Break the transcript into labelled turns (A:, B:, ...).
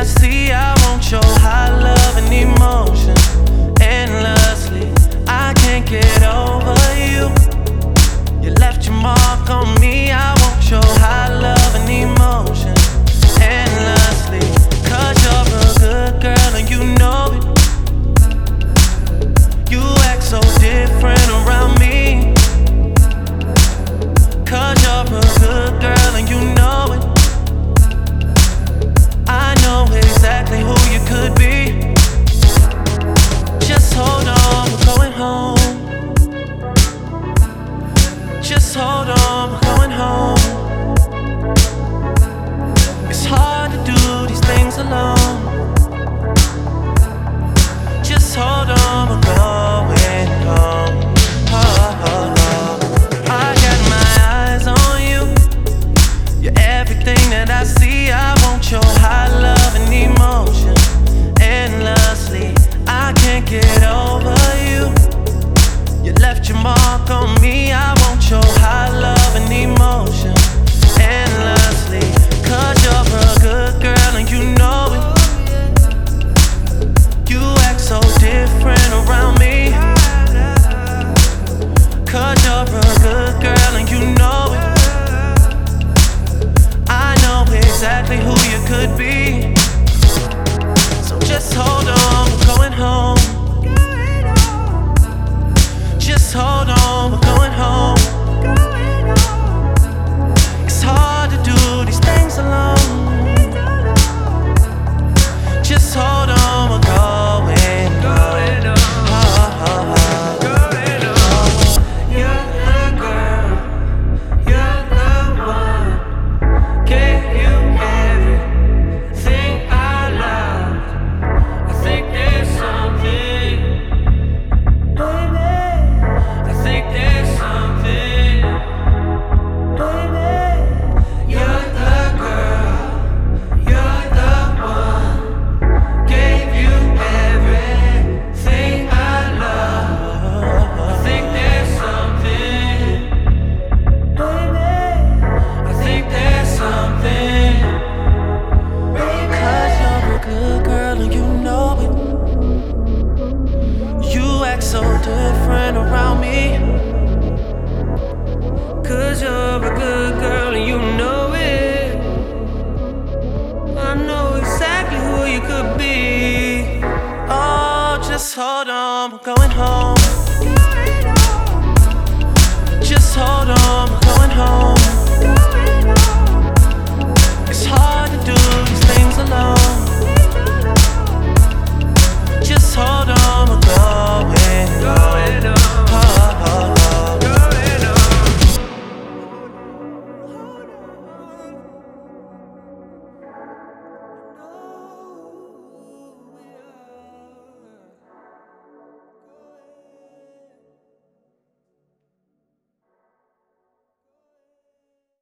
A: see, I want your high love and emotion endlessly. I can't get over you. You left your mark on me. I want your high love and emotion endlessly. 'Cause you're a good girl and you know it. You act so different around me. 'Cause you're a good girl and you know it. I know exactly who you could be. Just hold on, we're going home. Just hold on, we're going home. It's hard to do these things alone. Just hold on, we're going home. Oh, oh, oh. I got my eyes on you. You're everything that I see. I want your high love and emotion endlessly. I can't get over you. You left your mark on me. I want your high love and emotion endlessly. 'Cause you're a good girl and you know it. You act so different around me. 'Cause you're a good girl and you know it. I know exactly who you could be. So just hold on, we're going home. Just hold on, we're going home. It's hard to do these things alone. Just hold on, we're going home. Oh, oh, oh.
B: You're the girl, you're the one. Gave you everything I loved. I think there's something, baby. I think there's something, baby. You're the girl, you're the one. Gave you everything I love. I think there's something, baby. I think there's something, baby.
A: 'Cause you're a good girl and you know it. You act so different around me.
B: 'Cause you're a good girl and you know it. I know exactly who you could be.
A: Oh, just hold on, we're going home. Just hold on, we're going home.